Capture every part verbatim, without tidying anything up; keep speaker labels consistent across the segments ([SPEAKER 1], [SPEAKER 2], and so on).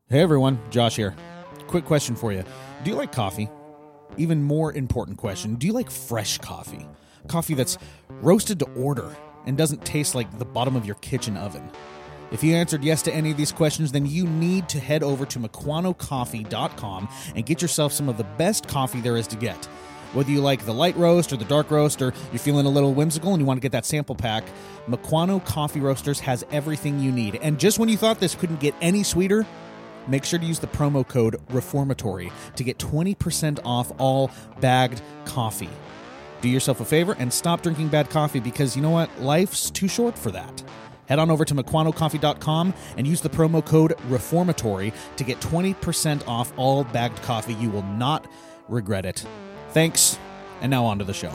[SPEAKER 1] Hey everyone, Josh here. Quick question for you. Do you like coffee? Even more important question, do you like fresh coffee? Coffee that's roasted to order and doesn't taste like the bottom of your kitchen oven? If you answered yes to any of these questions, then you need to head over to Mequano Coffee dot com and get yourself some of the best coffee there is to get. Whether you like the light roast or the dark roast, or you're feeling a little whimsical and you want to get that sample pack, Mequano Coffee Roasters has everything you need. And just when you thought this couldn't get any sweeter, make sure to use the promo code Reformatory to get twenty percent off all bagged coffee. Do yourself a favor and stop drinking bad coffee, because you know what? Life's too short for that. Head on over to Mequano Coffee dot com and use the promo code Reformatory to get twenty percent off all bagged coffee. You will not regret it. Thanks, and now on to the show.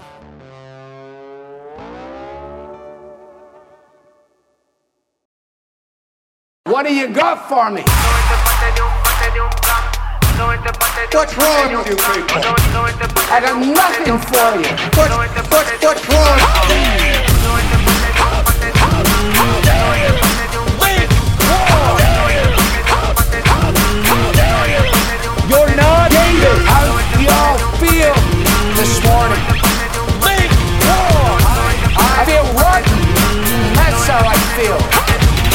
[SPEAKER 2] What do you got for me?
[SPEAKER 3] What's wrong with you people?
[SPEAKER 2] I got nothing for you.
[SPEAKER 3] What, what, what's wrong?
[SPEAKER 2] You're not David. How do y'all feel this morning? I feel rotten. That's how I feel.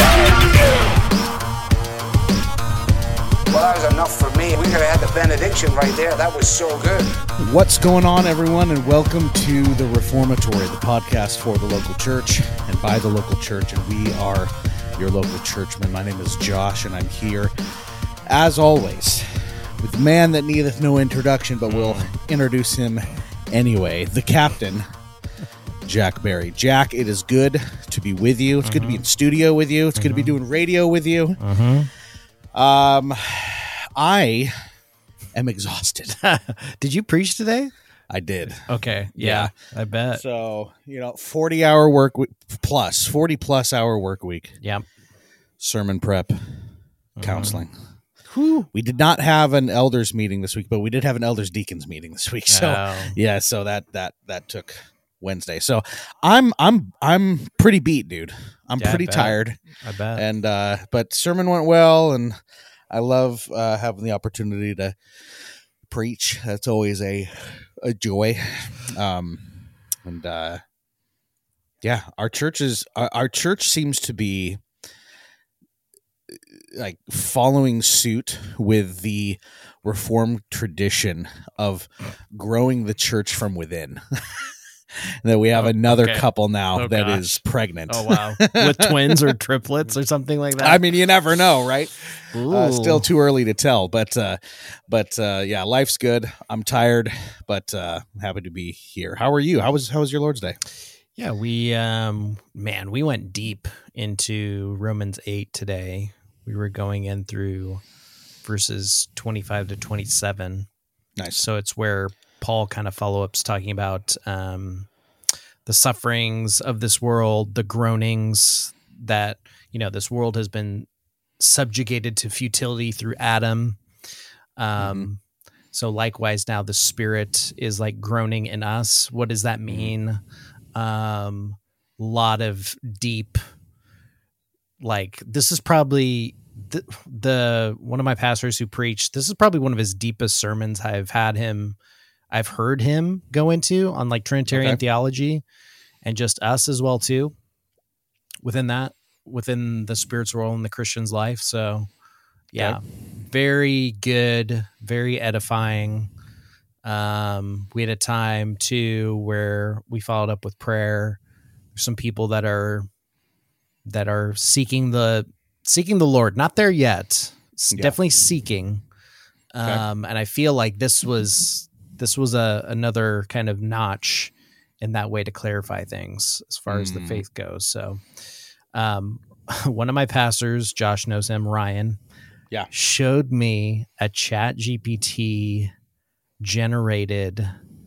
[SPEAKER 2] Well, that was enough for me. We could have had the benediction right there. That was so good.
[SPEAKER 1] What's going on, everyone, and welcome to the Reformatory, the podcast for the local church and by the local church, and we are your local churchmen. My name is Josh, and I'm here, as always, with the man that needeth no introduction, but we'll introduce him anyway, the captain, Jack Barry. Jack, it is good to be with you. It's mm-hmm. good to be in studio with you. It's mm-hmm. good to be doing radio with you.
[SPEAKER 4] Mm-hmm.
[SPEAKER 1] Um, I am exhausted.
[SPEAKER 4] Did you preach today?
[SPEAKER 1] I did.
[SPEAKER 4] Okay. Yeah, yeah. I bet.
[SPEAKER 1] So, you know, forty hour work week plus, forty plus hour work week.
[SPEAKER 4] Yep.
[SPEAKER 1] Sermon prep, mm-hmm. counseling.
[SPEAKER 4] Whew.
[SPEAKER 1] We did not have an elders meeting this week, but we did have an elders deacons meeting this week. So,
[SPEAKER 4] oh.
[SPEAKER 1] yeah, so that, that, that took Wednesday. So I'm, I'm, I'm pretty beat, dude. I'm
[SPEAKER 4] yeah,
[SPEAKER 1] pretty
[SPEAKER 4] I
[SPEAKER 1] tired.
[SPEAKER 4] I bet.
[SPEAKER 1] And, uh, but sermon went well, and I love, uh, having the opportunity to preach. That's always a, a joy. Um, and, uh, yeah, our church is, our, our church seems to be like following suit with the Reformed tradition of growing the church from within. That we have
[SPEAKER 4] oh,
[SPEAKER 1] another
[SPEAKER 4] okay.
[SPEAKER 1] couple now
[SPEAKER 4] oh,
[SPEAKER 1] that
[SPEAKER 4] gosh.
[SPEAKER 1] is pregnant.
[SPEAKER 4] Oh, wow. With twins or triplets or something like that.
[SPEAKER 1] I mean, you never know, right? Uh, still
[SPEAKER 4] Ooh.
[SPEAKER 1] too early to tell, but, uh, but, uh, yeah, life's good. I'm tired, but, uh, happy to be here. How are you? How was, how was your Lord's Day?
[SPEAKER 4] Yeah, we, um, man, we went deep into Romans eight today. We were going in through verses twenty-five to twenty-seven.
[SPEAKER 1] Nice.
[SPEAKER 4] So it's where Paul kind of follow-ups talking about um, the sufferings of this world, the groanings that, you know, this world has been subjugated to futility through Adam. Um, mm-hmm. So likewise, now the Spirit is like groaning in us. What does that mean? Um, lot of deep, like, this is probably the, the one of my pastors who preached, this is probably one of his deepest sermons I've had him I've heard him go into on like Trinitarian
[SPEAKER 1] okay.
[SPEAKER 4] theology, and just us as well too, within that, within the Spirit's role in the Christian's life. So yeah, okay. very good, very edifying. Um, we had a time too where we followed up with prayer. There's some people that are, that are seeking the, seeking the Lord, not there yet, yeah. definitely seeking.
[SPEAKER 1] Okay.
[SPEAKER 4] Um, and I feel like this was, This was a another kind of notch in that way to clarify things as far mm. as the faith goes. So um, one of my pastors, Josh knows him, Ryan,
[SPEAKER 1] yeah,
[SPEAKER 4] showed me a Chat G P T generated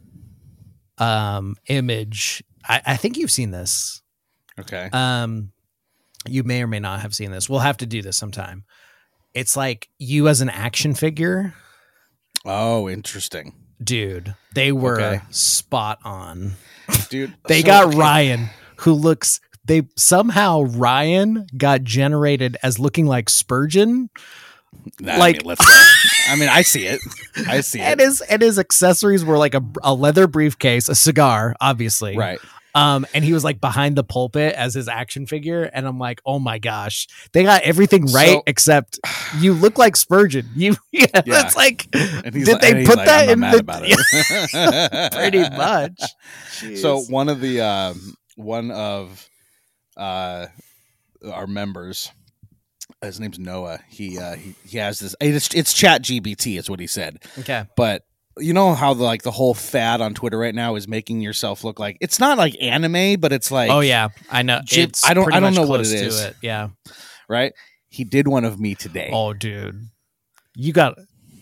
[SPEAKER 4] um, image. I, I think you've seen this.
[SPEAKER 1] Okay.
[SPEAKER 4] Um, you may or may not have seen this. We'll have to do this sometime. It's like you as an action figure.
[SPEAKER 1] Oh, interesting.
[SPEAKER 4] Dude, they were
[SPEAKER 1] okay.
[SPEAKER 4] spot on.
[SPEAKER 1] Dude,
[SPEAKER 4] they
[SPEAKER 1] so,
[SPEAKER 4] got
[SPEAKER 1] okay.
[SPEAKER 4] Ryan, who looks, they somehow Ryan got generated as looking like Spurgeon.
[SPEAKER 1] Nah,
[SPEAKER 4] Like-
[SPEAKER 1] I mean, let's go. I mean, I see it. I see
[SPEAKER 4] And
[SPEAKER 1] it.
[SPEAKER 4] his and his accessories were like a, a leather briefcase, a cigar, obviously.
[SPEAKER 1] Right.
[SPEAKER 4] Um, and he was like behind the pulpit as his action figure, and I'm like, oh my gosh, they got everything right
[SPEAKER 1] So-
[SPEAKER 4] except you look like Spurgeon. You, yeah,
[SPEAKER 1] Yeah.
[SPEAKER 4] that's like,
[SPEAKER 1] And he's
[SPEAKER 4] did
[SPEAKER 1] like-
[SPEAKER 4] they
[SPEAKER 1] and he's
[SPEAKER 4] put
[SPEAKER 1] like,
[SPEAKER 4] that
[SPEAKER 1] I'm not
[SPEAKER 4] in
[SPEAKER 1] mad
[SPEAKER 4] the?
[SPEAKER 1] about it.
[SPEAKER 4] Pretty much.
[SPEAKER 1] So
[SPEAKER 4] Jeez.
[SPEAKER 1] one of the um, one of uh, our members, his name's Noah. He uh, he he has this. It's, it's Chat G B T, is what he said.
[SPEAKER 4] Okay.
[SPEAKER 1] But you know how the like the whole fad on Twitter right now is making yourself look like it's not like anime, but it's like
[SPEAKER 4] Oh yeah, I know.
[SPEAKER 1] Jib-
[SPEAKER 4] It's
[SPEAKER 1] I don't-
[SPEAKER 4] pretty
[SPEAKER 1] I don't
[SPEAKER 4] much
[SPEAKER 1] know what
[SPEAKER 4] close
[SPEAKER 1] it
[SPEAKER 4] to
[SPEAKER 1] is.
[SPEAKER 4] It. Yeah.
[SPEAKER 1] right. He did one of me today.
[SPEAKER 4] Oh, dude, you got.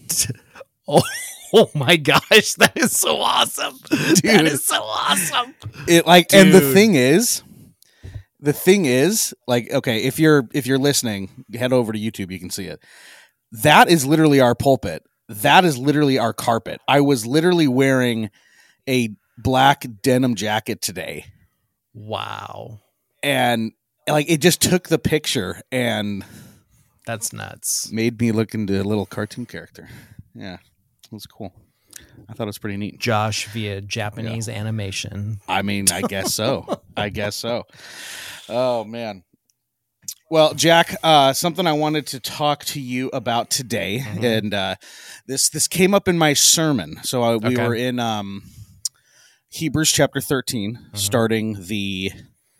[SPEAKER 4] Oh, oh my gosh, that is so awesome, That
[SPEAKER 1] Dude.
[SPEAKER 4] is so awesome.
[SPEAKER 1] It like and the
[SPEAKER 4] Dude.
[SPEAKER 1] thing is, the thing is like okay, if you're if you're listening, head over to YouTube. You can see it. That is literally our pulpit. That is literally our carpet. I was literally wearing a black denim jacket today,
[SPEAKER 4] Wow,
[SPEAKER 1] and like it just took the picture and
[SPEAKER 4] that's nuts.
[SPEAKER 1] made me look into a little cartoon character. Yeah, it was cool. I thought it was pretty neat.
[SPEAKER 4] Josh via Japanese animation.
[SPEAKER 1] I mean, I guess so. I guess so. Oh man. Well, Jack, uh, something I wanted to talk to you about today,
[SPEAKER 4] Mhm.
[SPEAKER 1] and uh, this this came up in my sermon. So uh, we
[SPEAKER 4] Okay.
[SPEAKER 1] were in um, Hebrews chapter thirteen,
[SPEAKER 4] Mhm.
[SPEAKER 1] starting the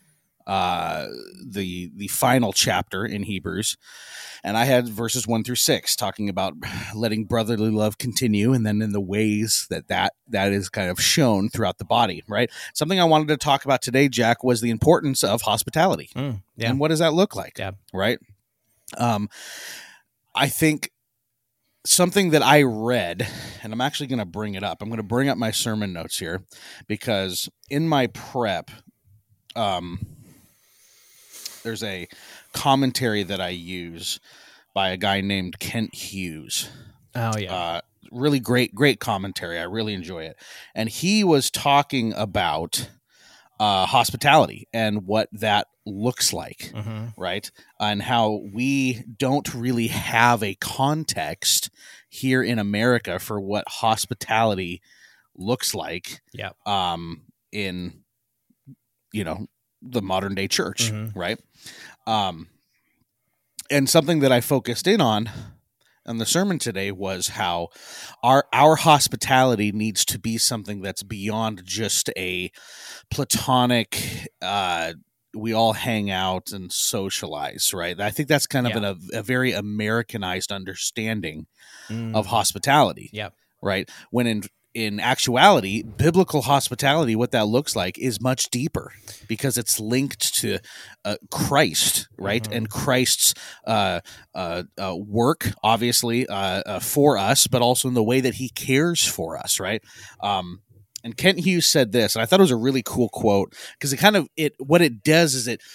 [SPEAKER 1] uh, the the final chapter in Hebrews, and I had verses one through six talking about letting brotherly love continue, and then in the ways that that that is kind of shown throughout the body. Right. Something I wanted to talk about today, Jack, was the importance of hospitality.
[SPEAKER 4] Mm, yeah.
[SPEAKER 1] And what does that look like?
[SPEAKER 4] Yeah.
[SPEAKER 1] Right. Um, I think something that I read, and I'm actually going to bring it up. I'm going to bring up my sermon notes here because in my prep, um, there's a commentary that I use by a guy named Kent Hughes.
[SPEAKER 4] Oh yeah.
[SPEAKER 1] Uh, really great, great commentary. I really enjoy it. And he was talking about uh, hospitality and what that looks like,
[SPEAKER 4] hmm
[SPEAKER 1] right? And how we don't really have a context here in America for what hospitality looks like
[SPEAKER 4] Yeah.
[SPEAKER 1] um, in, you know, the modern day church,
[SPEAKER 4] Mhm.
[SPEAKER 1] right? Um, and something that I focused in on on the sermon today was how our our hospitality needs to be something that's beyond just a platonic uh we all hang out and socialize, right? I think that's kind of
[SPEAKER 4] Yeah.
[SPEAKER 1] an, a, a very Americanized understanding
[SPEAKER 4] Mm.
[SPEAKER 1] of hospitality,
[SPEAKER 4] Yep.
[SPEAKER 1] right? When in in actuality, biblical hospitality, what that looks like is much deeper because it's linked to uh, Christ, right?
[SPEAKER 4] Mhm.
[SPEAKER 1] And Christ's uh, uh, uh, work, obviously, uh, uh, for us, but also in the way that he cares for us, right? Um, and Kent Hughes said this, and I thought it was a really cool quote because it kind of it what it does is it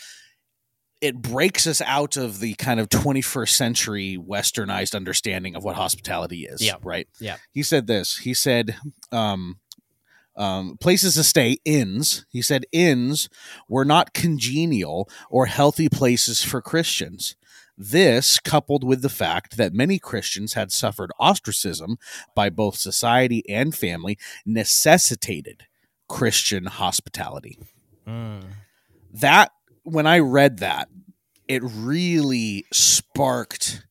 [SPEAKER 1] it breaks us out of the kind of twenty-first century westernized understanding of what hospitality is.
[SPEAKER 4] Yeah.
[SPEAKER 1] Right.
[SPEAKER 4] Yeah.
[SPEAKER 1] He said this. He said, um, um, places to stay, inns. He said, inns were not congenial or healthy places for Christians. This, coupled with the fact that many Christians had suffered ostracism by both society and family, necessitated Christian hospitality.
[SPEAKER 4] Mm.
[SPEAKER 1] That, when I read that, it really sparked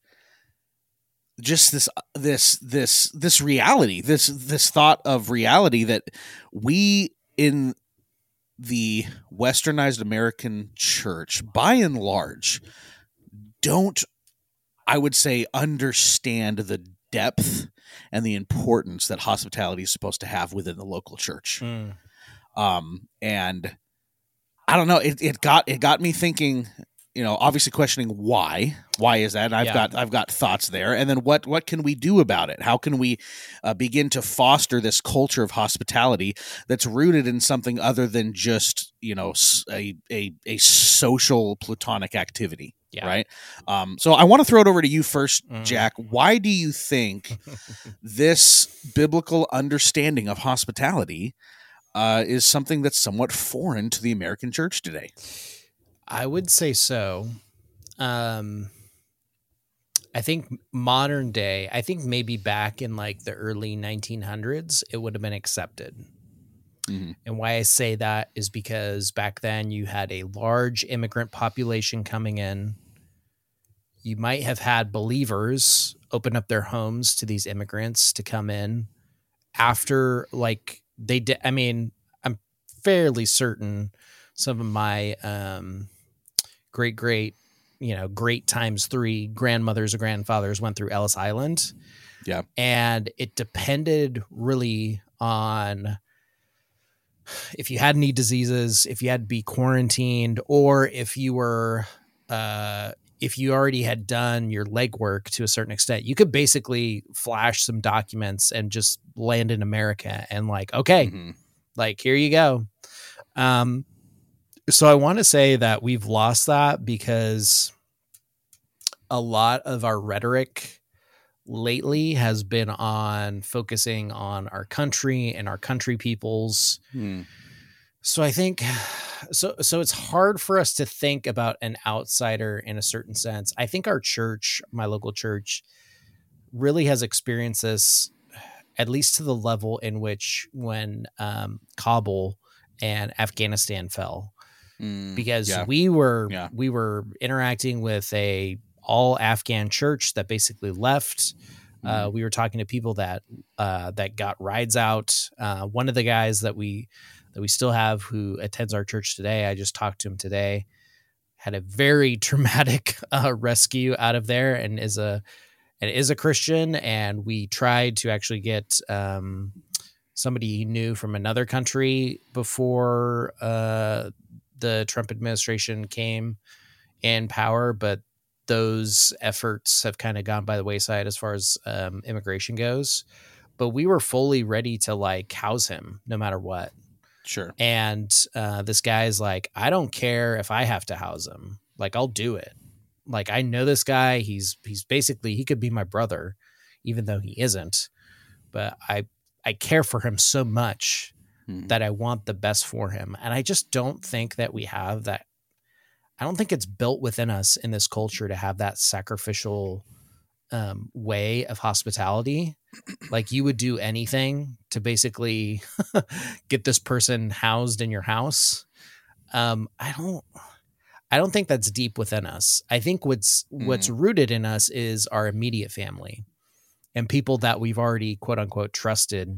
[SPEAKER 1] just this this this this reality, this this thought of reality that we in the westernized American church, by and large, don't, I would say, understand the depth and the importance that hospitality is supposed to have within the local church.
[SPEAKER 4] Mm.
[SPEAKER 1] Um, and I don't know, it, it got it got me thinking, you know, obviously questioning why. Why is that? And I've
[SPEAKER 4] Yeah.
[SPEAKER 1] got I've got thoughts there. And then what what can we do about it? How can we uh, begin to foster this culture of hospitality that's rooted in something other than just, you know, s- a a, a social platonic activity?
[SPEAKER 4] Yeah.
[SPEAKER 1] Right. Um, so I want to throw it over to you first,
[SPEAKER 4] Mhm.
[SPEAKER 1] Jack. Why do you think this biblical understanding of hospitality uh, is something that's somewhat foreign to the American church today?
[SPEAKER 4] I would say so. Um, I think modern day, I think maybe back in like the early nineteen hundreds, it would have been accepted. Mm-hmm. And why I say that is because back then you had a large immigrant population coming in. You might have had believers open up their homes to these immigrants to come in after, like, they did. I mean, I'm fairly certain some of my um, great, great, you know, great times three grandmothers or grandfathers went through Ellis Island.
[SPEAKER 1] Yeah.
[SPEAKER 4] And it depended really on if you had any diseases, if you had to be quarantined, or if you were, uh, if you already had done your legwork to a certain extent. You could basically flash some documents and just land in America and like, okay, mm-hmm. like, here you go. Um, so I want to say that we've lost that because a lot of our rhetoric lately has been on focusing on our country and our country peoples. Hmm. So I think, so, so it's hard for us to think about an outsider in a certain sense. I think our church, my local church, really has experienced this, at least to the level in which when um, Kabul and Afghanistan fell, mm, because yeah. we were, yeah. we were interacting with a all Afghan church that basically left. Mm. Uh, we were talking to people that, uh, that got rides out. Uh, one of the guys that we, that we still have who attends our church today, I just talked to him today, had a very traumatic uh, rescue out of there and is a, and is a Christian. And we tried to actually get um, somebody he knew from another country before uh, the Trump administration came in power, but those efforts have kind of gone by the wayside as far as um, immigration goes. But we were fully ready to like house him no matter what.
[SPEAKER 1] Sure.
[SPEAKER 4] And uh, this guy's like, I don't care if I have to house him. Like, I'll do it. Like, I know this guy. He's he's basically, he could be my brother, even though he isn't. But I I care for him so much mm-hmm. that I want the best for him. And I just don't think that we have that. I don't think it's built within us in this culture to have that sacrificial um, way of hospitality. Like, you would do anything to basically get this person housed in your house. Um, I don't, I don't think that's deep within us. I think what's, mm. what's rooted in us is our immediate family and people that we've already quote unquote trusted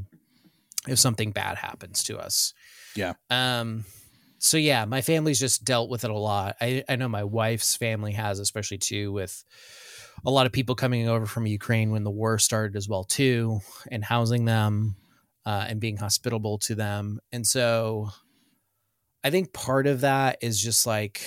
[SPEAKER 4] if something bad happens to us.
[SPEAKER 1] Yeah.
[SPEAKER 4] Um, So yeah, my family's just dealt with it a lot. I, I know my wife's family has, especially too, with a lot of people coming over from Ukraine when the war started as well too, and housing them uh, and being hospitable to them. And so I think part of that is just like,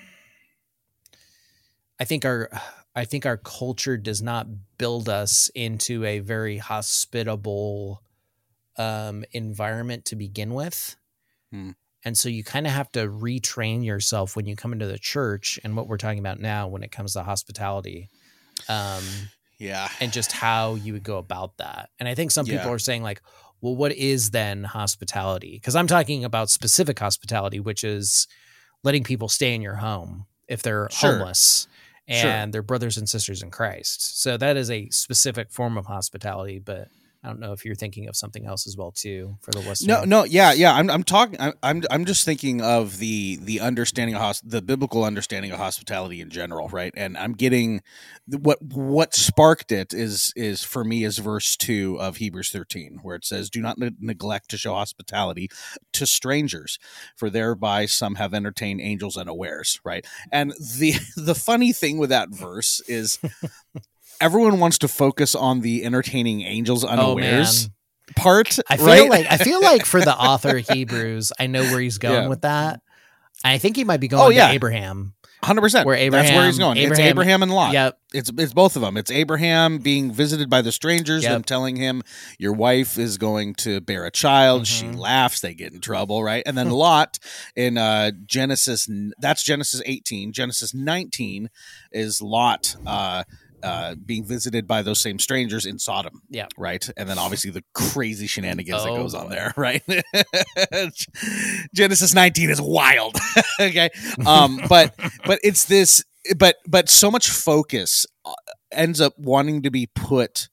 [SPEAKER 4] I think our, I think our culture does not build us into a very hospitable um, environment to begin with. Hmm. And so you kind of have to retrain yourself when you come into the church and what we're talking about now when it comes to hospitality. Um,
[SPEAKER 1] yeah.
[SPEAKER 4] And just how you would go about that. And I think some people yeah. are saying like, well, what is then hospitality? Because I'm talking about specific hospitality, which is letting people stay in your home if they're sure. homeless and sure. they're brothers and sisters in Christ. So that is a specific form of hospitality, but I don't know if you're thinking of something else as well too for the listener.
[SPEAKER 1] No, no, yeah, yeah. I'm, I'm talking. I'm, I'm just thinking of the the understanding of hosp- the biblical understanding of hospitality in general, right? And I'm getting what what sparked it is is for me is verse two of Hebrews thirteen, where it says, "Do not ne- neglect to show hospitality to strangers, for thereby some have entertained angels unawares." Right, and the the funny thing with that verse is. Everyone wants to focus on the entertaining angels unawares oh, part.
[SPEAKER 4] I feel
[SPEAKER 1] right?
[SPEAKER 4] like I feel like for the author of Hebrews, I know where he's going yeah. with that. I think he might be going oh, yeah. to Abraham.
[SPEAKER 1] one hundred percent.
[SPEAKER 4] Where Abraham,
[SPEAKER 1] That's where he's going. Abraham, it's Abraham and Lot.
[SPEAKER 4] Yep.
[SPEAKER 1] It's it's both of them. It's Abraham being visited by the strangers
[SPEAKER 4] yep.
[SPEAKER 1] and telling him, your wife is going to bear a child. Mm-hmm. She laughs. They get in trouble, right? And then Lot in uh, Genesis, that's Genesis eighteen. Genesis nineteen is Lot uh Uh, being visited by those same strangers in Sodom.
[SPEAKER 4] Yeah.
[SPEAKER 1] Right. And then obviously the crazy shenanigans
[SPEAKER 4] oh,
[SPEAKER 1] that goes
[SPEAKER 4] boy.
[SPEAKER 1] on there. Right. Genesis nineteen is wild. Okay. Um, but, but it's this, but, but so much focus ends up wanting to be put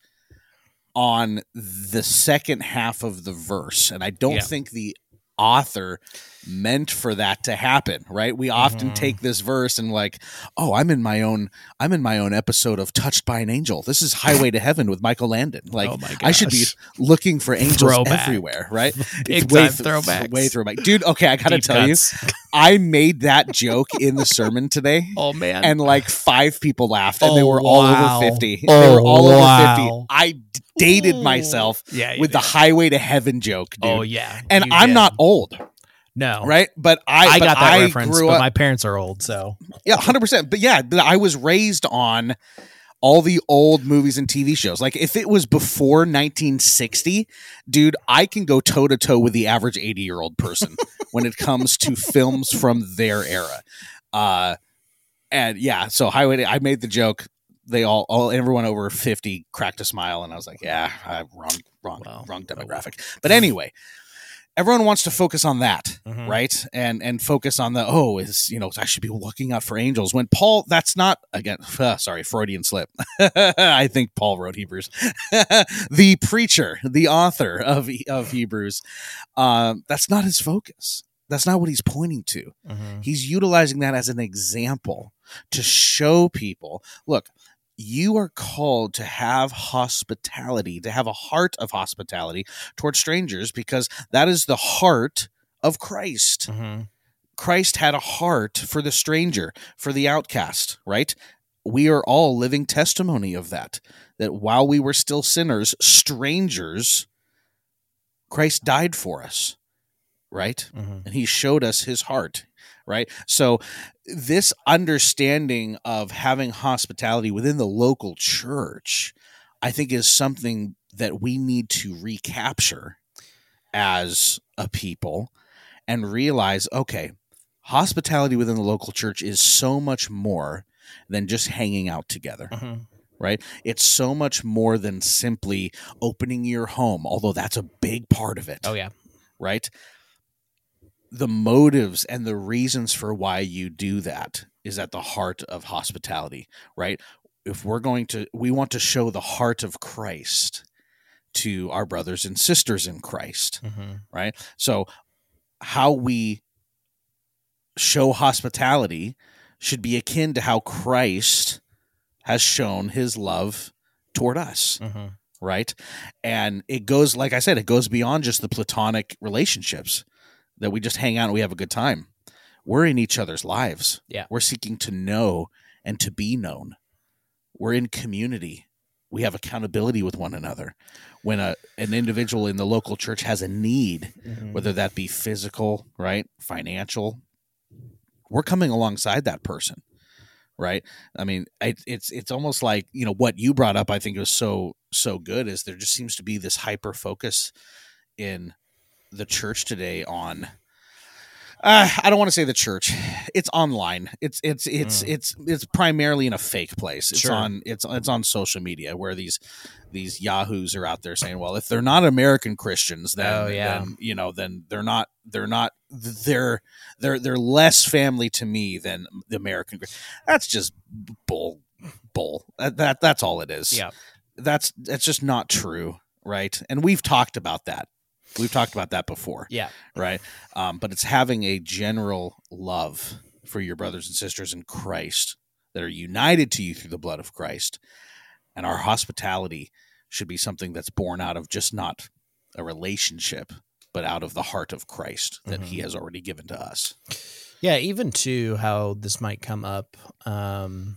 [SPEAKER 1] on the second half of the verse. And I don't
[SPEAKER 4] Yeah.
[SPEAKER 1] think the author meant for that to happen, right? We often
[SPEAKER 4] Mhm.
[SPEAKER 1] take this verse and like, oh, I'm in my own, I'm in my own episode of Touched by an Angel. This is Highway to Heaven with Michael Landon. Like,
[SPEAKER 4] Oh my
[SPEAKER 1] I should be
[SPEAKER 4] gosh.
[SPEAKER 1] looking for angels
[SPEAKER 4] Throwback.
[SPEAKER 1] everywhere, right?
[SPEAKER 4] Big
[SPEAKER 1] It's way
[SPEAKER 4] time
[SPEAKER 1] th-
[SPEAKER 4] throwbacks.
[SPEAKER 1] way throwback, dude. Okay, I gotta
[SPEAKER 4] Deep
[SPEAKER 1] tell
[SPEAKER 4] cuts.
[SPEAKER 1] you, I made that joke in the sermon today.
[SPEAKER 4] Oh man.
[SPEAKER 1] And like five people laughed, and they
[SPEAKER 4] Oh,
[SPEAKER 1] were all
[SPEAKER 4] wow.
[SPEAKER 1] over fifty.
[SPEAKER 4] Oh,
[SPEAKER 1] they were all
[SPEAKER 4] wow.
[SPEAKER 1] over fifty. I d- dated
[SPEAKER 4] Ooh.
[SPEAKER 1] myself
[SPEAKER 4] Yeah, you
[SPEAKER 1] with the
[SPEAKER 4] did.
[SPEAKER 1] Highway to Heaven joke, dude.
[SPEAKER 4] Oh yeah.
[SPEAKER 1] and
[SPEAKER 4] you
[SPEAKER 1] I'm
[SPEAKER 4] did.
[SPEAKER 1] not old,
[SPEAKER 4] No.
[SPEAKER 1] right? But I,
[SPEAKER 4] I
[SPEAKER 1] but
[SPEAKER 4] got that
[SPEAKER 1] I
[SPEAKER 4] reference,
[SPEAKER 1] grew
[SPEAKER 4] but
[SPEAKER 1] up,
[SPEAKER 4] my parents are old, so
[SPEAKER 1] yeah, one hundred percent. But yeah, but I was raised on all the old movies and T V shows. Like if it was before nineteen sixty, dude, I can go toe to toe with the average eighty year old person when it comes to films from their era. Uh, and yeah, so Highway to, I made the joke. They all, all, everyone over fifty cracked a smile, and I was like, "Yeah, I, wrong, wrong,
[SPEAKER 4] Wow.
[SPEAKER 1] wrong demographic." But anyway, everyone wants to focus on that,
[SPEAKER 4] Mhm.
[SPEAKER 1] right? And and focus on the oh, is you know I should be looking out for angels. When Paul, that's not again. Uh, sorry, Freudian slip. I think Paul wrote Hebrews. The preacher, the author of of Hebrews, um, that's not his focus. That's not what he's pointing to.
[SPEAKER 4] Mhm.
[SPEAKER 1] He's utilizing that as an example to show people, look, you are called to have hospitality, to have a heart of hospitality towards strangers, because that is the heart of Christ.
[SPEAKER 4] Mhm.
[SPEAKER 1] Christ had a heart for the stranger, for the outcast, right? We are all living testimony of that, that while we were still sinners, strangers, Christ died for us, right?
[SPEAKER 4] Mhm.
[SPEAKER 1] And he showed us his heart, right? So this understanding of having hospitality within the local church, I think, is something that we need to recapture as a people and realize, okay, hospitality within the local church is so much more than just hanging out together.
[SPEAKER 4] Mhm.
[SPEAKER 1] Right? It's so much more than simply opening your home, although that's a big part of it.
[SPEAKER 4] Oh yeah.
[SPEAKER 1] Right? The motives and the reasons for why you do that is at the heart of hospitality, right? If we're going to, we want to show the heart of Christ to our brothers and sisters in Christ,
[SPEAKER 4] Mhm.
[SPEAKER 1] right? So how we show hospitality should be akin to how Christ has shown his love toward us.
[SPEAKER 4] Mhm.
[SPEAKER 1] Right. And it goes, like I said, it goes beyond just the platonic relationships that we just hang out and we have a good time. We're in each other's lives.
[SPEAKER 4] Yeah.
[SPEAKER 1] We're seeking to know and to be known. We're in community. We have accountability with one another. When a, an individual in the local church has a need,
[SPEAKER 4] Mhm.
[SPEAKER 1] whether that be physical, right, financial, we're coming alongside that person. Right. I mean, it, it's it's almost like, you know, what you brought up, I think, was so, so good, is there just seems to be this hyper focus in the church today on, uh, I don't want to say the church. It's online. It's it's it's
[SPEAKER 4] Mm.
[SPEAKER 1] it's it's primarily in a fake place. It's
[SPEAKER 4] Sure.
[SPEAKER 1] on it's it's on social media where these these yahoos are out there saying, well, if they're not American Christians, then,
[SPEAKER 4] Oh, yeah.
[SPEAKER 1] then you know, then they're not they're not they're they're they're less family to me than the American. That's just bull bull. That, that that's all it is.
[SPEAKER 4] Yeah.
[SPEAKER 1] That's that's just not true, right? And we've talked about that. We've talked about that before.
[SPEAKER 4] Yeah.
[SPEAKER 1] Right. Um, but it's having a general love for your brothers and sisters in Christ that are united to you through the blood of Christ. And our hospitality should be something that's born out of just not a relationship, but out of the heart of Christ that
[SPEAKER 4] Mhm.
[SPEAKER 1] he has already given to us.
[SPEAKER 4] Yeah, even to how this might come up um,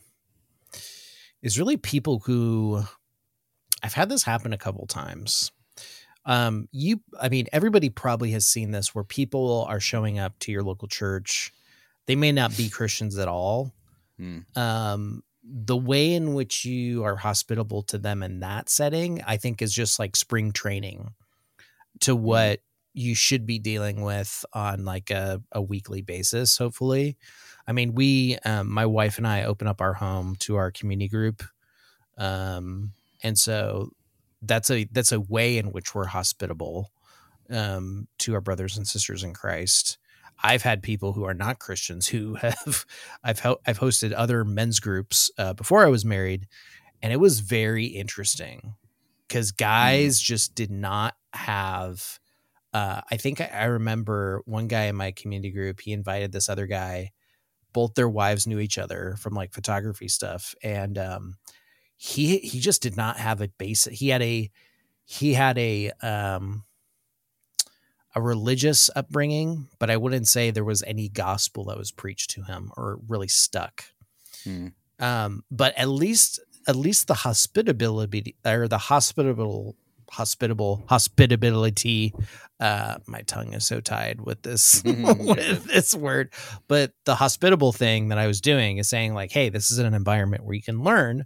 [SPEAKER 4] is really people who I've had this happen a couple times. Um, you, I mean, everybody probably has seen this where people are showing up to your local church. They may not be Christians at all.
[SPEAKER 1] Hmm.
[SPEAKER 4] Um, the way in which you are hospitable to them in that setting, I think, is just like spring training to what you should be dealing with on like a, a weekly basis, hopefully. I mean, we, um, my wife and I open up our home to our community group. Um, and so that's a, that's a way in which we're hospitable, um, to our brothers and sisters in Christ. I've had people who are not Christians who have, I've, ho- I've hosted other men's groups, uh, before I was married, And it was very interesting because guys mm. just did not have, uh, I think I, I remember one guy in my community group, he invited this other guy, both their wives knew each other from like photography stuff. And, um, he, he just did not have a basic, he had a, he had a, um, a religious upbringing, but I wouldn't say there was any gospel that was preached to him or really stuck. Hmm. Um, but at least, at least the hospitability or the hospitable, hospitable hospitability. Uh, my tongue is so tied with this, with this word, but the hospitable thing that I was doing is saying like, hey, this is an environment where you can learn,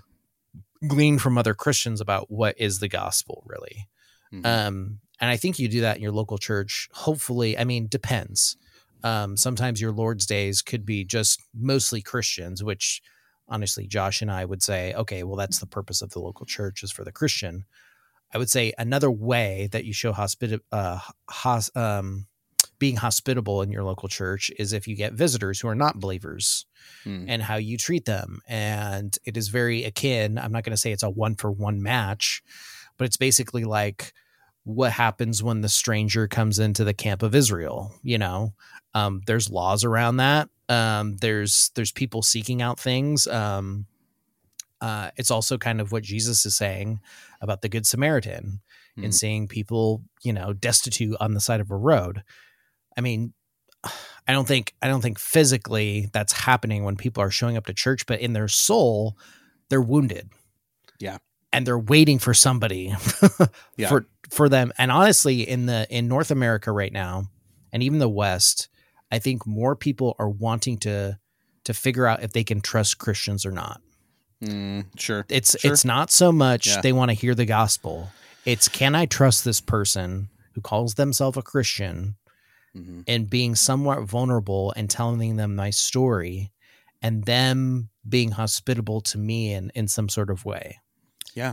[SPEAKER 4] glean from other Christians about what is the gospel really. Mm-hmm. Um, And I think you do that in your local church. Hopefully, I mean, depends. Um, sometimes your Lord's Days could be just mostly Christians, which honestly, Josh and I would say, okay, well, that's the purpose of the local church is for the Christian. I would say another way that you show hospita- uh, hos- um, being hospitable in your local church is if you get visitors who are not believers hmm. and how you treat them. And it is very akin. I'm not going to say it's a one for one match, but it's basically like, what happens when the stranger comes into the camp of Israel? You know, um, there's laws around that. Um, there's, there's people seeking out things. Um, uh, it's also kind of what Jesus is saying about the Good Samaritan mm-hmm. and seeing people, you know, destitute on the side of a road. I mean, I don't think, I don't think physically that's happening when people are showing up to church, but in their soul, they're wounded.
[SPEAKER 1] Yeah.
[SPEAKER 4] And they're waiting for somebody yeah. for, for them. And honestly, in the, in North America right now, and even the West, I think more people are wanting to, to figure out if they can trust Christians or not.
[SPEAKER 1] Mm, sure.
[SPEAKER 4] It's,
[SPEAKER 1] sure.
[SPEAKER 4] it's not so much
[SPEAKER 1] yeah.
[SPEAKER 4] they want to hear the gospel. It's, can I trust this person who calls themselves a Christian mm-hmm. and being somewhat vulnerable and telling them my story and them being hospitable to me in, in some sort of way.
[SPEAKER 1] Yeah.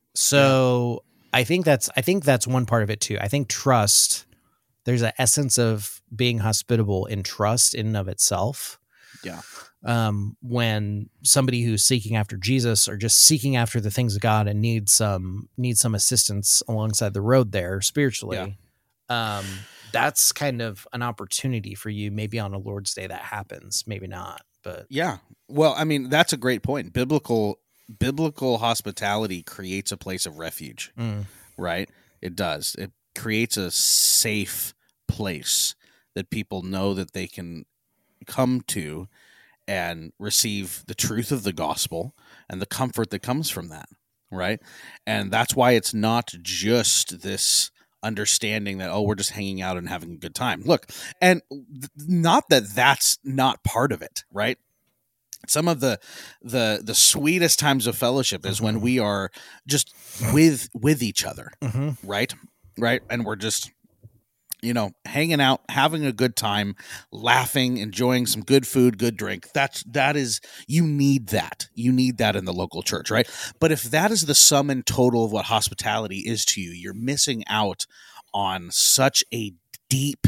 [SPEAKER 4] So yeah. I think that's, I think that's one part of it too. I think trust, there's an essence of being hospitable in trust in and of itself.
[SPEAKER 1] Yeah.
[SPEAKER 4] Um, when somebody who's seeking after Jesus or just seeking after the things of God and needs some, needs some assistance alongside the road there spiritually, yeah. um, that's kind of an opportunity for you. Maybe on a Lord's Day that happens, maybe not, but
[SPEAKER 1] yeah. Well, I mean, that's a great point. Biblical Biblical hospitality creates a place of refuge, mm. right? It does. It creates a safe place that people know that they can come to and receive the truth of the gospel and the comfort that comes from that, right? And that's why it's not just this understanding that, oh, we're just hanging out and having a good time. Look, and th- not that that's not part of it, right? Some of the the the sweetest times of fellowship is mm-hmm. when we are just with with each other, mm-hmm. right? Right, and we're just, you know, hanging out, having a good time, laughing, enjoying some good food, good drink. That's that is you need that. You need that in the local church, right? But if that is the sum and total of what hospitality is to you, you're missing out on such a deep,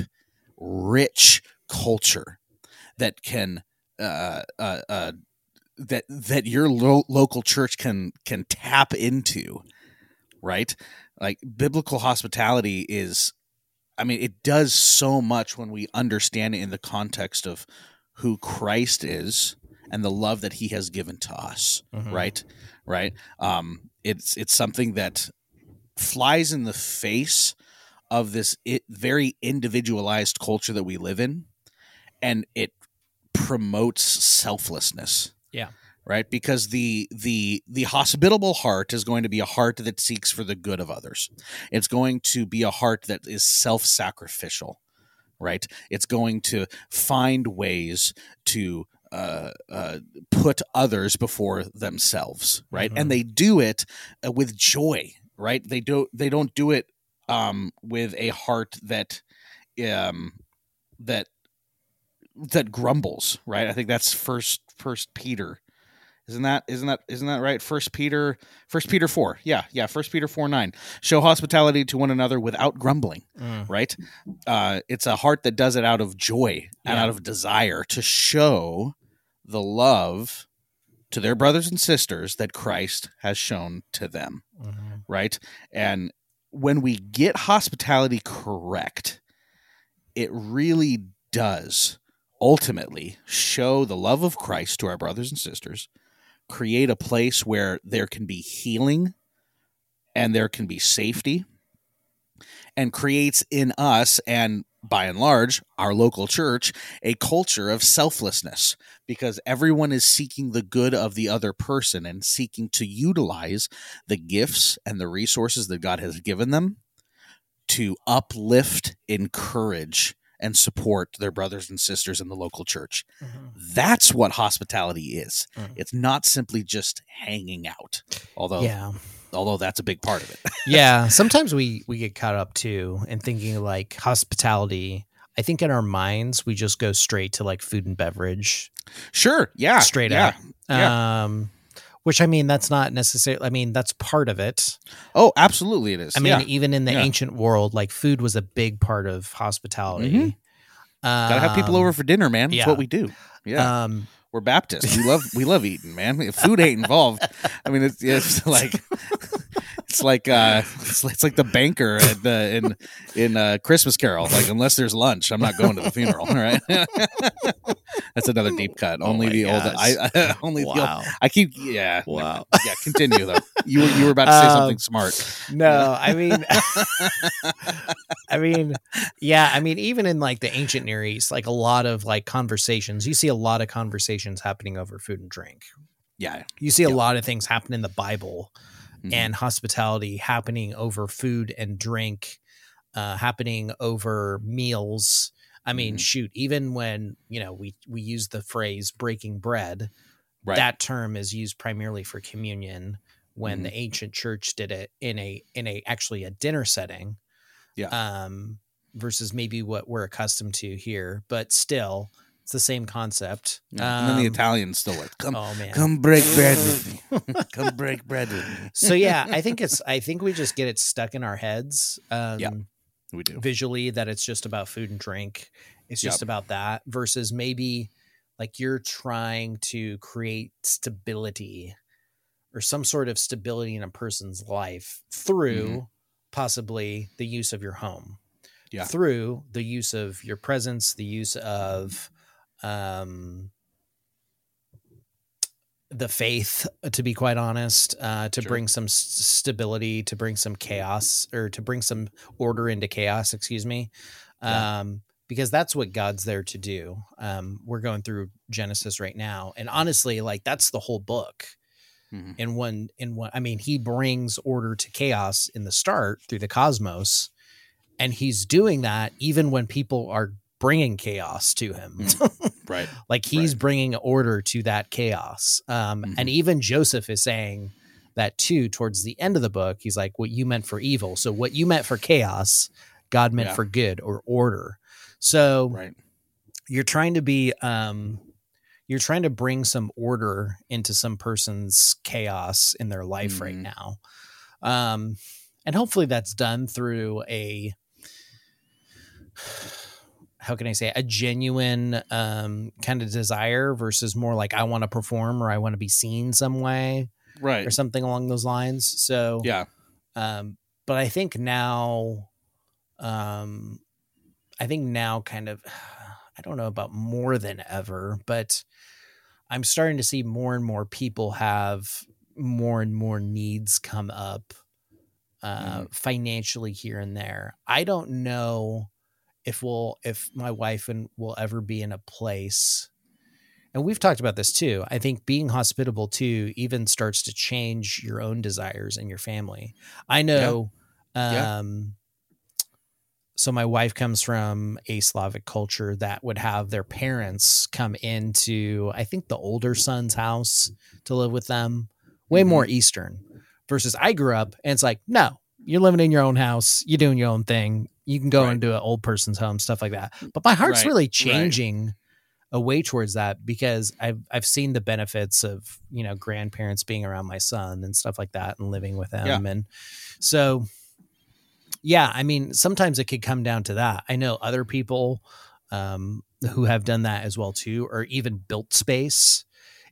[SPEAKER 1] rich culture that can. Uh, uh, uh, that that your lo- local church can can tap into, right? Like biblical hospitality is, I mean, it does so much when we understand it in the context of who Christ is and the love that He has given to us, mm-hmm. right? Right. Um, it's it's something that flies in the face of this it, very individualized culture that we live in, and it promotes selflessness.
[SPEAKER 4] Yeah.
[SPEAKER 1] Right. Because the, the, the hospitable heart is going to be a heart that seeks for the good of others. It's going to be a heart that is self-sacrificial, right? It's going to find ways to, uh, uh, put others before themselves. Right. Mm-hmm. And they do it uh, with joy, right? They do, they don't do it, um, with a heart that, um, that, that grumbles, right? I think that's first first Peter. Isn't that isn't that isn't that right? First Peter First Peter four. Yeah, yeah, First Peter four nine. Show hospitality to one another without grumbling. Mm. Right? Uh, it's a heart that does it out of joy and yeah. out of desire to show the love to their brothers and sisters that Christ has shown to them,
[SPEAKER 4] Mm-hmm.
[SPEAKER 1] right? And when we get hospitality correct, it really does ultimately show the love of Christ to our brothers and sisters, create a place where there can be healing and there can be safety, and creates in us, and by and large, our local church, a culture of selflessness, because everyone is seeking the good of the other person and seeking to utilize the gifts and the resources that God has given them to uplift, encourage, and support their brothers and sisters in the local church.
[SPEAKER 4] Mm-hmm.
[SPEAKER 1] That's what hospitality is.
[SPEAKER 4] Mm.
[SPEAKER 1] It's not simply just hanging out, although
[SPEAKER 4] Yeah.
[SPEAKER 1] although that's a big part of it.
[SPEAKER 4] Yeah. Sometimes we, we get caught up too in thinking like hospitality. I think in our minds, we just go straight to like food and beverage.
[SPEAKER 1] Sure. Yeah.
[SPEAKER 4] Straight
[SPEAKER 1] yeah,
[SPEAKER 4] up.
[SPEAKER 1] Yeah.
[SPEAKER 4] Um, which I mean, that's not necessarily, I mean, that's part of it.
[SPEAKER 1] Oh, absolutely it is.
[SPEAKER 4] I mean,
[SPEAKER 1] yeah.
[SPEAKER 4] even in the
[SPEAKER 1] Yeah.
[SPEAKER 4] ancient world, like food was a big part of hospitality.
[SPEAKER 1] Mhm. Gotta have people
[SPEAKER 4] Um,
[SPEAKER 1] over for dinner, man. That's
[SPEAKER 4] yeah.
[SPEAKER 1] what we do. Yeah.
[SPEAKER 4] Um,
[SPEAKER 1] We're Baptists. We love we love eating, man. If food ain't involved, I mean, it's, it's like it's like uh, it's, it's like the banker at the in in uh, Christmas Carol. Like, unless there's lunch, I'm not going to the funeral. Right? That's another deep cut. Only
[SPEAKER 4] my
[SPEAKER 1] the old.
[SPEAKER 4] gosh.
[SPEAKER 1] I, I only the
[SPEAKER 4] Wow.
[SPEAKER 1] old. I keep. Yeah.
[SPEAKER 4] Wow.
[SPEAKER 1] Yeah. Continue though. You were you were about to say
[SPEAKER 4] Um,
[SPEAKER 1] something smart.
[SPEAKER 4] No, I mean, I mean, yeah, I mean, even in like the ancient Near East, like a lot of like conversations, you see a lot of conversations happening over food and drink.
[SPEAKER 1] Yeah.
[SPEAKER 4] You see a
[SPEAKER 1] Yeah.
[SPEAKER 4] lot of things happen in the Bible
[SPEAKER 1] Mhm.
[SPEAKER 4] and hospitality happening over food and drink, uh, happening over meals. I mean,
[SPEAKER 1] Mhm.
[SPEAKER 4] shoot, even when, you know, we, we use the phrase breaking bread,
[SPEAKER 1] Right.
[SPEAKER 4] that term is used primarily for communion when
[SPEAKER 1] Mhm.
[SPEAKER 4] the ancient church did it in a, in a, actually a dinner setting.
[SPEAKER 1] Yeah.
[SPEAKER 4] Um, versus maybe what we're accustomed to here, but still it's the same concept.
[SPEAKER 1] Yeah. And then the
[SPEAKER 4] Um,
[SPEAKER 1] Italians still like, come,
[SPEAKER 4] oh man.
[SPEAKER 1] come break bread with me. Come break bread with me.
[SPEAKER 4] So yeah, I think it's, I think we just get it stuck in our heads. Um,
[SPEAKER 1] Yeah. We do.
[SPEAKER 4] visually that it's just about food and drink. It's just
[SPEAKER 1] Yep.
[SPEAKER 4] about that versus maybe like you're trying to create stability or some sort of stability in a person's life through
[SPEAKER 1] Mhm.
[SPEAKER 4] possibly the use of your home,
[SPEAKER 1] Yeah.
[SPEAKER 4] through the use of your presence, the use of, um, the faith, to be quite honest, uh, to
[SPEAKER 1] Sure.
[SPEAKER 4] bring some s- stability, to bring some chaos, or to bring some order into chaos, excuse me.
[SPEAKER 1] Yeah.
[SPEAKER 4] Um, because that's what God's there to do. Um, we're going through Genesis right now. And honestly, like that's the whole book
[SPEAKER 1] Mhm.
[SPEAKER 4] in one, in one, I mean, he brings order to chaos in the start through the cosmos. And he's doing that even when people are bringing chaos to him.
[SPEAKER 1] Right.
[SPEAKER 4] Like he's
[SPEAKER 1] Right.
[SPEAKER 4] bringing order to that chaos. Um,
[SPEAKER 1] Mhm.
[SPEAKER 4] And even Joseph is saying that too, towards the end of the book, he's like, what you meant for evil. So what you meant for chaos, God meant
[SPEAKER 1] Yeah.
[SPEAKER 4] for good or order. So
[SPEAKER 1] Right.
[SPEAKER 4] you're trying to be, um, you're trying to bring some order into some person's chaos in their life right
[SPEAKER 1] Mhm.
[SPEAKER 4] now. Um, and hopefully that's done through a, how can I say, a genuine um, kind of desire versus more like I want to perform or I want to be seen some way
[SPEAKER 1] Right.
[SPEAKER 4] or something along those lines. So,
[SPEAKER 1] Yeah.
[SPEAKER 4] um, but I think now, um, I think now kind of, I don't know about more than ever, but I'm starting to see more and more people have more and more needs come up uh,
[SPEAKER 1] Mhm.
[SPEAKER 4] financially here and there. I don't know if we'll, if my wife and will ever be in a place, and we've talked about this too. I think being hospitable too even starts to change your own desires and your family. I know,
[SPEAKER 1] Yeah.
[SPEAKER 4] um, so my wife comes from a Slavic culture that would have their parents come into, I think, the older son's house to live with them, way
[SPEAKER 1] Mhm.
[SPEAKER 4] more Eastern versus I grew up and it's like, no, you're living in your own house. You're doing your own thing. You can go
[SPEAKER 1] Right.
[SPEAKER 4] into an old person's home, stuff like that. But my heart's
[SPEAKER 1] Right,
[SPEAKER 4] really
[SPEAKER 1] right.
[SPEAKER 4] changing away towards that because I've, I've seen the benefits of, you know, grandparents being around my son and stuff like that and living with them.
[SPEAKER 1] Yeah.
[SPEAKER 4] And so, yeah, I mean, sometimes it could come down to that. I know other people um, who have done that as well too, or even built space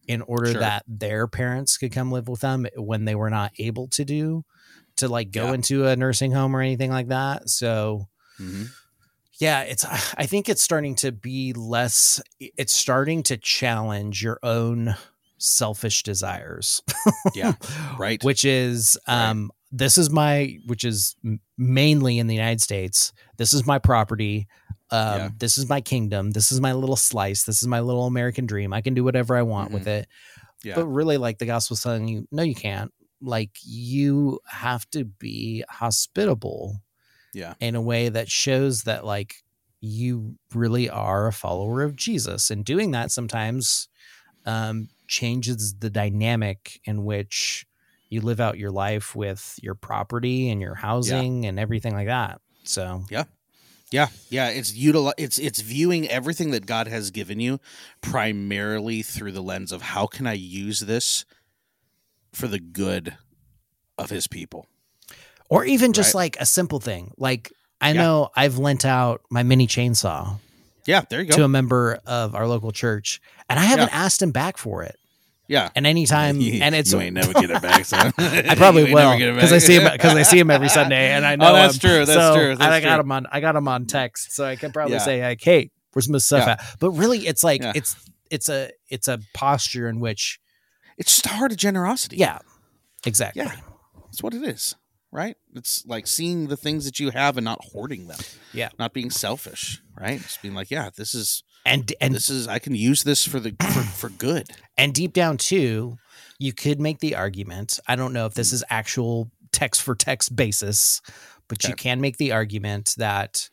[SPEAKER 4] in order
[SPEAKER 1] Sure.
[SPEAKER 4] that their parents could come live with them when they were not able to do to like go
[SPEAKER 1] Yeah.
[SPEAKER 4] into a nursing home or anything like that. So
[SPEAKER 1] Mm-hmm.
[SPEAKER 4] yeah, it's, I think it's starting to be less, it's starting to challenge your own selfish desires.
[SPEAKER 1] Yeah. Right.
[SPEAKER 4] Which is, um, this is my, which is m- mainly in the United States. This is my property. Um,
[SPEAKER 1] Yeah.
[SPEAKER 4] This is my kingdom. This is my little slice. This is my little American dream. I can do whatever I want
[SPEAKER 1] Mhm.
[SPEAKER 4] with it.
[SPEAKER 1] Yeah.
[SPEAKER 4] But really, like the gospel's telling you, no, you can't. Like you have to be hospitable
[SPEAKER 1] Yeah.
[SPEAKER 4] in a way that shows that like you really are a follower of Jesus. And doing that sometimes um, changes the dynamic in which you live out your life with your property and your housing and everything like that. So
[SPEAKER 1] Yeah. Yeah. Yeah. It's util- It's it's viewing everything that God has given you primarily through the lens of how can I use this for the good of his people.
[SPEAKER 4] or even just
[SPEAKER 1] Right.
[SPEAKER 4] like a simple thing. Like I
[SPEAKER 1] Yeah.
[SPEAKER 4] know I've lent out my mini chainsaw
[SPEAKER 1] Yeah. There you go.
[SPEAKER 4] to a member of our local church and I haven't asked him back for it.
[SPEAKER 1] yeah.
[SPEAKER 4] And anytime,
[SPEAKER 1] You-
[SPEAKER 4] and it's,
[SPEAKER 1] you ain't never get it back, son.
[SPEAKER 4] I probably
[SPEAKER 1] You ain't
[SPEAKER 4] will
[SPEAKER 1] never get it
[SPEAKER 4] because I
[SPEAKER 1] back.
[SPEAKER 4] see him because I see him every Sunday, and I know
[SPEAKER 1] Oh, that's
[SPEAKER 4] him.
[SPEAKER 1] true. That's
[SPEAKER 4] so
[SPEAKER 1] true.
[SPEAKER 4] and I
[SPEAKER 1] That's
[SPEAKER 4] got
[SPEAKER 1] true.
[SPEAKER 4] him on. I got him on text, so I can probably
[SPEAKER 1] Yeah.
[SPEAKER 4] say like, "Hey, where's my stuff
[SPEAKER 1] Yeah.
[SPEAKER 4] at?" But really, it's like
[SPEAKER 1] Yeah.
[SPEAKER 4] it's it's a it's a posture in which,
[SPEAKER 1] It's just a heart of generosity.
[SPEAKER 4] yeah, exactly.
[SPEAKER 1] Yeah. That's what it is. Right? It's like seeing the things that you have and not hoarding them.
[SPEAKER 4] Yeah.
[SPEAKER 1] Not being selfish. Right? Just being like, yeah, this is
[SPEAKER 4] And and
[SPEAKER 1] this is I can use this for the for, for good.
[SPEAKER 4] and deep down too, you could make the argument. I don't know if this is actual text for text basis, but you
[SPEAKER 1] Okay.
[SPEAKER 4] can make the argument that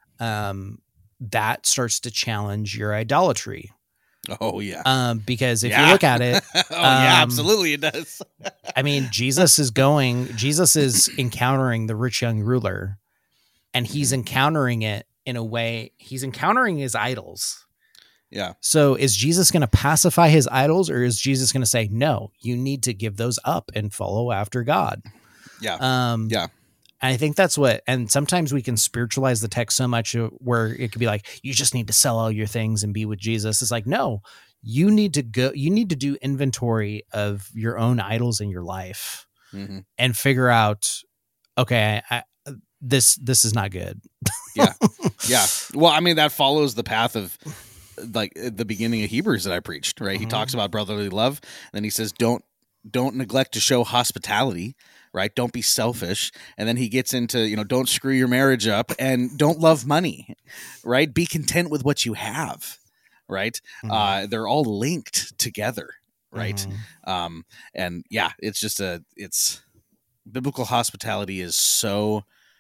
[SPEAKER 4] um, that starts to challenge your idolatry.
[SPEAKER 1] Oh yeah.
[SPEAKER 4] Um, because if
[SPEAKER 1] Yeah.
[SPEAKER 4] you look at it,
[SPEAKER 1] oh yeah,
[SPEAKER 4] um,
[SPEAKER 1] absolutely it does.
[SPEAKER 4] I mean, Jesus is going, Jesus is encountering the rich young ruler, and he's encountering it in a way, he's encountering his idols.
[SPEAKER 1] Yeah.
[SPEAKER 4] So is Jesus going to pacify his idols, or is Jesus going to say, no, you need to give those up and follow after God?
[SPEAKER 1] Yeah.
[SPEAKER 4] Um,
[SPEAKER 1] Yeah.
[SPEAKER 4] And I think that's what, and sometimes we can spiritualize the text so much uh, where it could be like, you just need to sell all your things and be with Jesus. It's like, no, you need to go, you need to do inventory of your own idols in your life
[SPEAKER 1] hmm
[SPEAKER 4] and figure out, okay, I, I, this, this is not good.
[SPEAKER 1] Yeah. Yeah. Well, I mean, that follows the path of like the beginning of Hebrews that I preached, right? He
[SPEAKER 4] Mhm.
[SPEAKER 1] talks about brotherly love, and then he says, don't, don't neglect to show hospitality, right? Don't be selfish. And then he gets into, you know, don't screw your marriage up and don't love money, right? Be content with what you have, right?
[SPEAKER 4] Mhm.
[SPEAKER 1] Uh, they're all linked together, right?
[SPEAKER 4] Mhm.
[SPEAKER 1] Um, and yeah, it's just a, it's biblical hospitality is so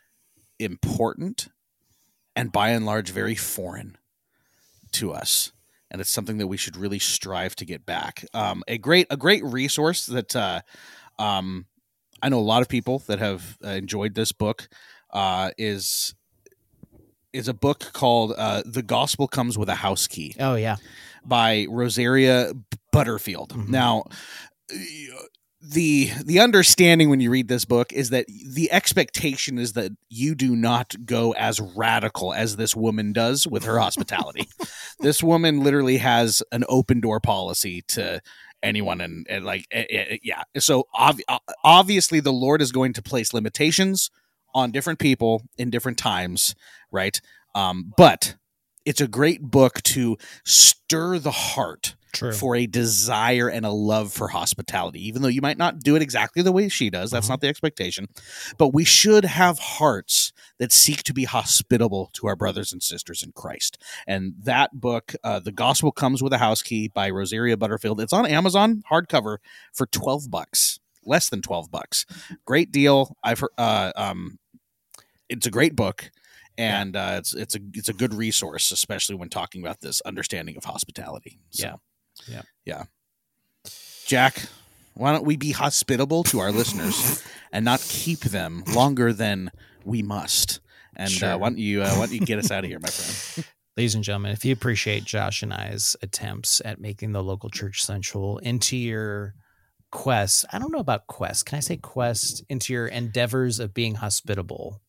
[SPEAKER 1] important and by and large very foreign to us. And it's something that we should really strive to get back. Um, a great, a great resource that, uh, um, I know a lot of people that have uh, enjoyed this book, uh, is, is a book called, uh, The Gospel Comes with a House Key
[SPEAKER 4] Oh yeah.
[SPEAKER 1] by Rosaria Butterfield.
[SPEAKER 4] Mhm.
[SPEAKER 1] Now, the the understanding when you read this book is that the expectation is that you do not go as radical as this woman does with her hospitality. This woman literally has an open door policy to anyone, and, and like eh, eh, yeah. So ob- obviously, the Lord is going to place limitations on different people in different times, right? Um, but it's a great book to stir the heart
[SPEAKER 4] True.
[SPEAKER 1] for a desire and a love for hospitality, even though you might not do it exactly the way she does. That's
[SPEAKER 4] Uh-huh.
[SPEAKER 1] not the expectation. But we should have hearts that seek to be hospitable to our brothers and sisters in Christ. And that book, uh, The Gospel Comes with a House Key by Rosaria Butterfield, it's on Amazon hardcover for twelve bucks, less than twelve bucks. Great deal. I've heard, uh, um, it's a great book. And uh, it's it's a it's a good resource, especially when talking about this understanding of hospitality. So,
[SPEAKER 4] Yeah. Yeah.
[SPEAKER 1] yeah. Jack, why don't we be hospitable to our listeners and not keep them longer than we must? And
[SPEAKER 4] Sure.
[SPEAKER 1] uh, why don't you uh, why don't you get us out of here, my friend?
[SPEAKER 4] Ladies and gentlemen, if you appreciate Josh and I's attempts at making the local church central into your quest, I don't know about quest. Can I say quest? Into your endeavors of being hospitable.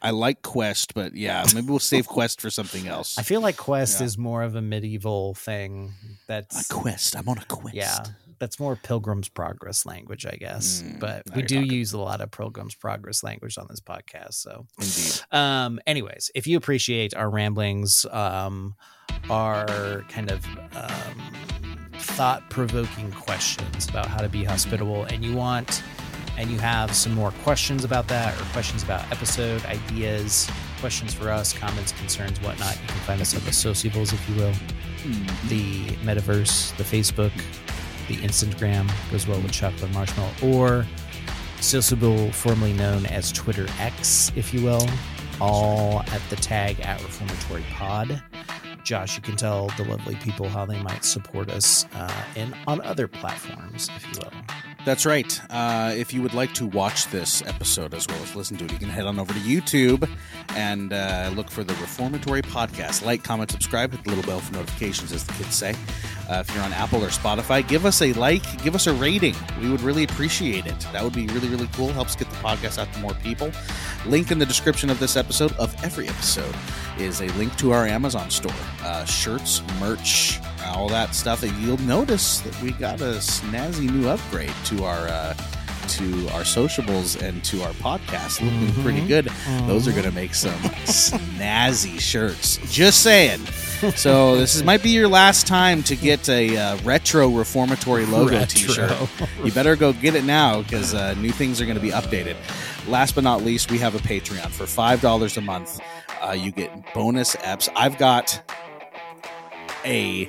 [SPEAKER 1] I like Quest, but yeah, maybe we'll save Quest for something else.
[SPEAKER 4] I feel like Quest
[SPEAKER 1] Yeah.
[SPEAKER 4] is more of a medieval thing. That's
[SPEAKER 1] A quest. I'm on a quest.
[SPEAKER 4] yeah. That's more Pilgrim's Progress language, I guess.
[SPEAKER 1] Mm,
[SPEAKER 4] but
[SPEAKER 1] now
[SPEAKER 4] we
[SPEAKER 1] you're
[SPEAKER 4] do
[SPEAKER 1] talking.
[SPEAKER 4] use a lot of Pilgrim's Progress language on this podcast. So,
[SPEAKER 1] Indeed.
[SPEAKER 4] um, anyways, if you appreciate our ramblings, um, our kind of um, thought-provoking questions about how to be hospitable, and you want, and you have some more questions about that, or questions about episode ideas, questions for us, comments, concerns, whatnot, you can find us on the Sociables, if you will, the Metaverse, the Facebook, the Instagram goes well with chocolate and marshmallow, or Sociable, formerly known as Twitter X, if you will, all at the tag at Reformatory Pod. Josh, you can tell the lovely people how they might support us uh, in on other platforms, if you will.
[SPEAKER 1] That's right. Uh, if you would like to watch this episode as well as listen to it, you can head on over to YouTube and uh, look for the Reformatory Podcast. Like, comment, subscribe, hit the little bell for notifications, as the kids say. Uh, if you're on Apple or Spotify, give us a like, give us a rating. We would really appreciate it. That would be really, really cool. Helps get the podcast out to more people. Link in the description of this episode, of every episode, is a link to our Amazon store. Uh, shirts, merch, all that stuff. And you'll notice that we got a snazzy new upgrade to our uh, to our sociables and to our podcast. Looking
[SPEAKER 4] Mm-hmm.
[SPEAKER 1] pretty good. Those are going to make some snazzy shirts. Just saying. So this is, might be your last time to get a uh, retro Reformatory logo
[SPEAKER 4] Retro.
[SPEAKER 1] t-shirt. You better go get it now, because uh, new things are going to be updated. Last but not least, we have a Patreon. For five dollars a month, uh, you get bonus eps. I've got a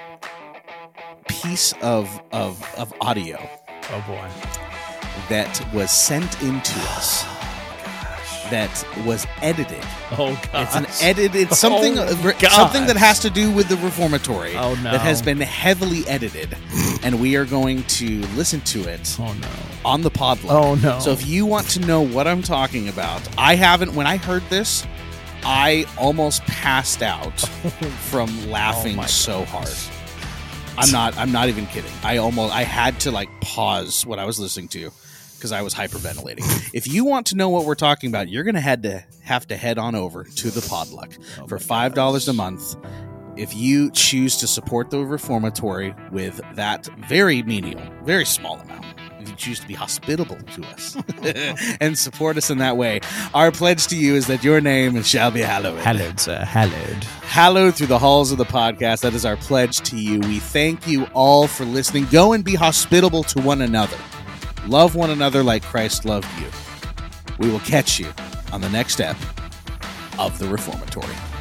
[SPEAKER 1] piece of, of, of audio
[SPEAKER 4] Oh, boy.
[SPEAKER 1] that was sent into us that was edited.
[SPEAKER 4] Oh, God.
[SPEAKER 1] It's an edited something,
[SPEAKER 4] Oh,
[SPEAKER 1] uh,
[SPEAKER 4] gosh.
[SPEAKER 1] something that has to do with the Reformatory.
[SPEAKER 4] Oh, no.
[SPEAKER 1] That has been heavily edited, and we are going to listen to it
[SPEAKER 4] Oh, no.
[SPEAKER 1] on the Podluck.
[SPEAKER 4] Oh, no.
[SPEAKER 1] So if you want to know what I'm talking about, I haven't. When I heard this, I almost passed out from laughing
[SPEAKER 4] Oh, my
[SPEAKER 1] so
[SPEAKER 4] goodness.
[SPEAKER 1] hard. I'm not. I'm not even kidding. I almost. I had to like pause what I was listening to because I was hyperventilating. If you want to know what we're talking about, you're going to head to have to head on over to the Podluck
[SPEAKER 4] Oh,
[SPEAKER 1] for
[SPEAKER 4] my
[SPEAKER 1] five dollars a month. If you choose to support the Reformatory with that very menial, very small amount, if you choose to be hospitable to us and support us in that way, our pledge to you is that your name shall be hallowed.
[SPEAKER 4] Hallowed, sir. Hallowed.
[SPEAKER 1] Hallowed through the halls of the podcast. That is our pledge to you. We thank you all for listening. Go and be hospitable to one another. Love one another like Christ loved you. We will catch you on the next step of the Reformatory.